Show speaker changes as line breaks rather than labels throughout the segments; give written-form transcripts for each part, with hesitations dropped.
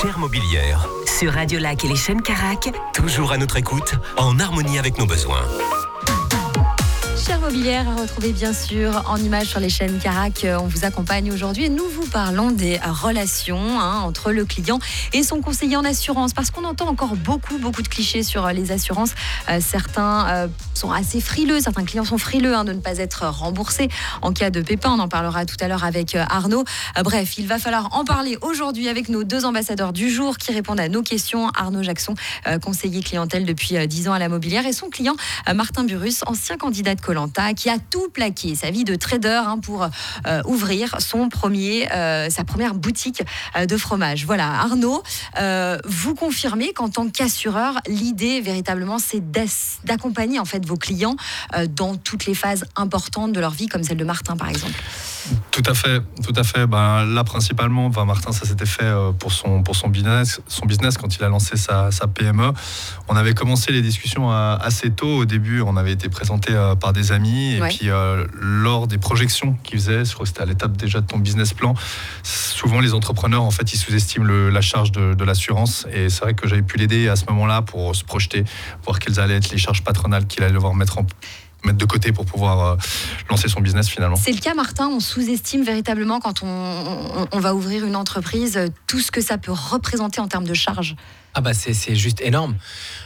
Chère Mobilière.
Sur Radio Lac et les chaînes Carac.
Toujours à notre écoute, en harmonie avec nos besoins.
Chère Mobilière, à retrouver bien sûr en images sur les chaînes Carac. On vous accompagne aujourd'hui et nous vous parlons des relations entre le client et son conseiller en assurance. Parce qu'on entend encore beaucoup de clichés sur les assurances. Certains sont assez frileux, certains clients sont frileux de ne pas être remboursés en cas de pépin. On en parlera tout à l'heure avec Arnaud. Bref, il va falloir en parler aujourd'hui avec nos deux ambassadeurs du jour qui répondent à nos questions. Arnaud Jackson, conseiller clientèle depuis 10 ans à la Mobilière, et son client Martin Burrus, ancien candidat de Koh-Lanta, qui a tout plaqué, sa vie de trader pour ouvrir sa première boutique de fromage. Voilà, Arnaud, vous confirmez qu'en tant qu'assureur, l'idée véritablement, c'est d'accompagner en fait vos clients dans toutes les phases importantes de leur vie, comme celle de Martin par exemple.
Tout à fait. Là, principalement, Martin, ça s'était fait pour son business quand il a lancé sa PME. On avait commencé les discussions assez tôt. Au début, on avait été présenté par des amis. Et puis, lors des projections qu'ils faisaient, je crois que c'était à l'étape déjà de ton business plan, souvent les entrepreneurs, en fait, ils sous-estiment la charge de l'assurance. Et c'est vrai que j'avais pu l'aider à ce moment-là pour se projeter, voir quelles allaient être les charges patronales qu'il allait devoir mettre de côté pour pouvoir lancer son business finalement.
C'est le cas, Martin, on sous-estime véritablement quand on va ouvrir une entreprise tout ce que ça peut représenter en termes de charges.
C'est juste énorme.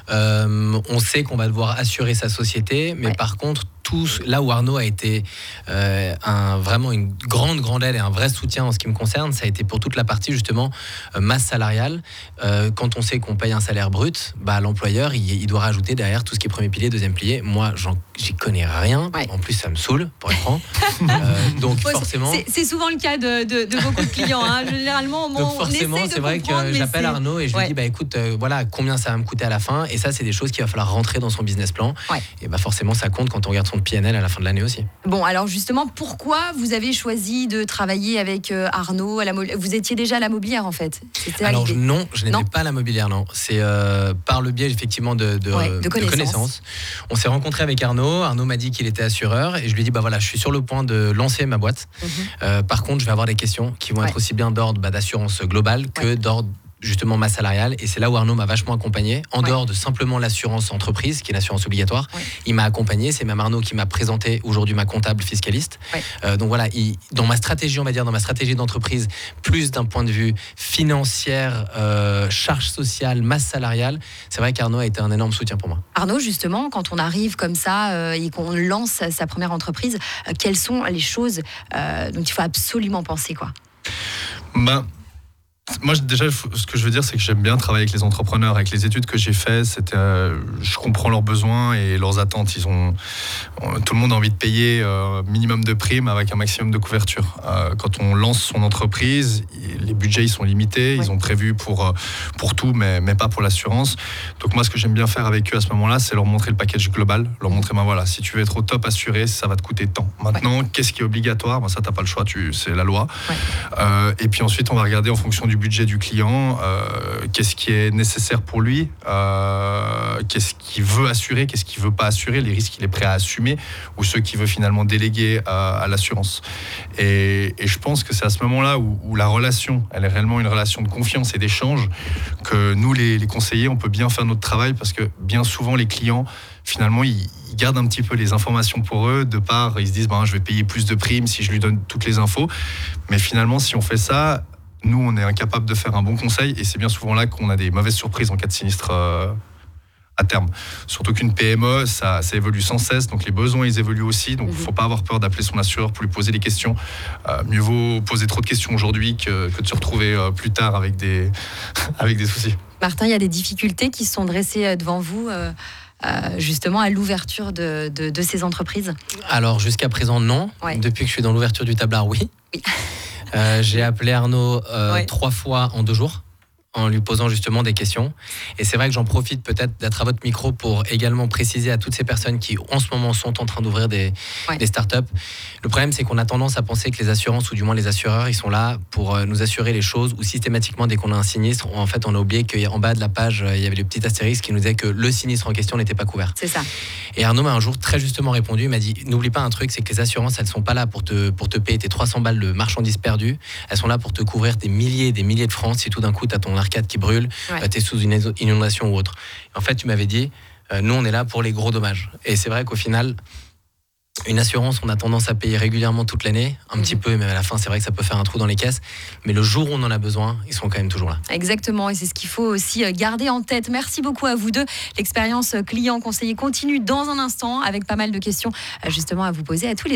On sait qu'on va devoir assurer sa société, mais par contre, là où Arnaud a été vraiment une grande aide et un vrai soutien en ce qui me concerne, ça a été pour toute la partie justement masse salariale. Quand on sait qu'on paye un salaire brut, l'employeur il doit rajouter derrière tout ce qui est premier pilier, deuxième pilier. Moi, j'y connais rien. En plus, ça me saoule, pour être franc. Donc forcément,
c'est souvent le cas de beaucoup de clients. Généralement,
donc forcément, c'est vrai que j'appelle Arnaud et je lui dis écoute, voilà combien ça va me coûter à la fin. Et ça, c'est des choses qu'il va falloir rentrer dans son business plan. Et forcément, ça compte quand on regarde son PNL à la fin de l'année aussi.
Bon, alors justement, pourquoi vous avez choisi de travailler avec Arnaud vous étiez déjà à la Mobilière en fait?
Alors non, je n'étais pas à la Mobilière, non. C'est par le biais effectivement de connaissances. On s'est rencontrés avec Arnaud. Arnaud m'a dit qu'il était assureur et je lui ai dit je suis sur le point de lancer ma boîte. Par contre, je vais avoir des questions qui vont être aussi bien d'ordre d'assurance globale que d'ordre justement masse salariale, et c'est là où Arnaud m'a vachement accompagné en dehors de simplement l'assurance entreprise qui est l'assurance obligatoire. Il m'a accompagné, c'est même Arnaud qui m'a présenté aujourd'hui ma comptable fiscaliste. Donc voilà, dans ma stratégie, on va dire dans ma stratégie d'entreprise, plus d'un point de vue financière, charge sociale, masse salariale, c'est vrai qu'Arnaud a été un énorme soutien pour moi.
Arnaud, justement, quand on arrive comme ça et qu'on lance sa première entreprise, quelles sont les choses dont il faut absolument penser
Moi, déjà, ce que je veux dire, c'est que j'aime bien travailler avec les entrepreneurs. Avec les études que j'ai faites, je comprends leurs besoins et leurs attentes. Tout le monde a envie de payer minimum de primes avec un maximum de couverture. Quand on lance son entreprise, les budgets ils sont limités. Ils ont prévu pour tout, mais pas pour l'assurance. Donc moi, ce que j'aime bien faire avec eux à ce moment-là, c'est leur montrer le package global. Leur montrer, si tu veux être au top assuré, ça va te coûter tant. Maintenant, qu'est-ce qui est obligatoire ? Ça, t'as pas le choix. C'est la loi. Et puis ensuite, on va regarder en fonction du budget du client, qu'est-ce qui est nécessaire pour lui, qu'est-ce qu'il veut assurer, qu'est-ce qu'il veut pas assurer, les risques qu'il est prêt à assumer ou ceux qu'il veut finalement déléguer à l'assurance. Et je pense que c'est à ce moment-là où la relation, elle est réellement une relation de confiance et d'échange, que nous les conseillers, on peut bien faire notre travail, parce que bien souvent les clients, finalement, ils gardent un petit peu les informations pour eux, ils se disent je vais payer plus de primes si je lui donne toutes les infos. Mais finalement, si on fait ça, nous, on est incapable de faire un bon conseil, et c'est bien souvent là qu'on a des mauvaises surprises en cas de sinistre à terme. Surtout qu'une PME, ça évolue sans cesse, donc les besoins, ils évoluent aussi, donc il ne faut pas avoir peur d'appeler son assureur pour lui poser des questions. Mieux vaut poser trop de questions aujourd'hui que de se retrouver plus tard avec des soucis.
Martin, il y a des difficultés qui se sont dressées devant vous justement à l'ouverture de ces entreprises?
Alors jusqu'à présent, non. Depuis que je suis dans l'ouverture du tablard, oui. J'ai appelé Arnaud 3 fois en 2 jours en lui posant justement des questions. Et c'est vrai que j'en profite peut-être d'être à votre micro pour également préciser à toutes ces personnes qui en ce moment sont en train d'ouvrir des startups. Le problème, c'est qu'on a tendance à penser que les assurances, ou du moins les assureurs, ils sont là pour nous assurer les choses, ou systématiquement dès qu'on a un sinistre, en fait on a oublié qu'en bas de la page, il y avait le petit astérisque qui nous disait que le sinistre en question n'était pas couvert.
C'est ça.
Et Arnaud m'a un jour très justement répondu, il m'a dit, n'oublie pas un truc, c'est que les assurances, elles sont pas là pour te payer tes 300 balles de marchandises perdues, elles sont là pour te couvrir des milliers de francs si tout d'un coup tu as ton arcade qui brûle, tu es sous une inondation ou autre. En fait, tu m'avais dit, nous, on est là pour les gros dommages. Et c'est vrai qu'au final, une assurance, on a tendance à payer régulièrement toute l'année, un petit peu, mais à la fin, c'est vrai que ça peut faire un trou dans les caisses. Mais le jour où on en a besoin, ils sont quand même toujours là.
Exactement, et c'est ce qu'il faut aussi garder en tête. Merci beaucoup à vous deux. L'expérience client conseiller continue dans un instant avec pas mal de questions justement à vous poser à tous les